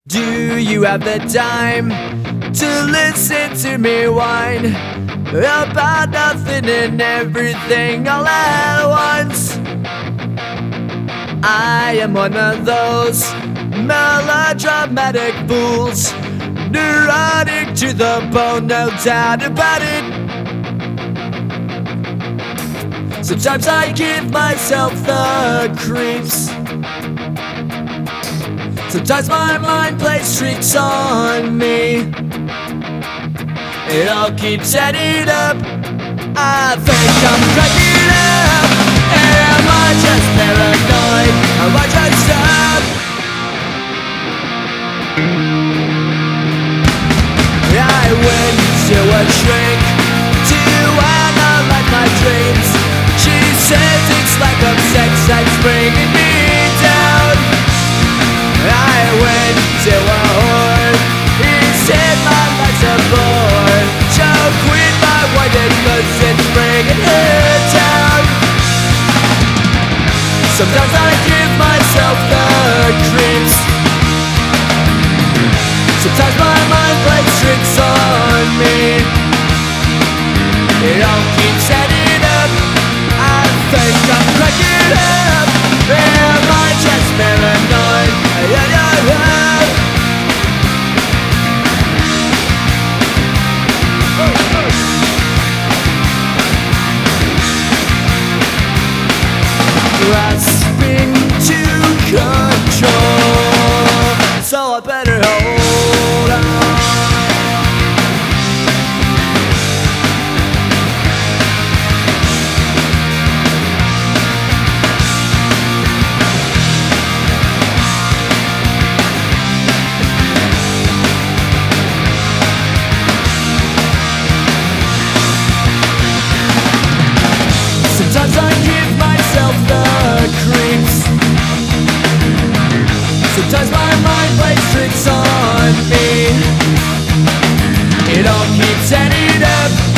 Do you have the time to listen to me whine about nothing and everything all at once? I am one of those melodramatic fools, neurotic to the bone, no doubt about it. Sometimes I give myself the creeps. Sometimes my mind plays tricks on me. It all keeps adding up. I think I'm cracking up. Am I just paranoid? Am I just up? I went to a shrink to analyze my dreams. She says it's like a sex that's bringing me down. I went to a whore. He said my life's a bore. Choke with my whited cause it's bringing her down. Sometimes I give myself the creeps. Sometimes my mind plays tricks on me. It all keeps adding up. I think I'm cracking up. Am I just paranoid? Grasping to control, so I better hold on. Sometimes I give myself the creeps. Sometimes my mind plays tricks on me. It all keeps adding up.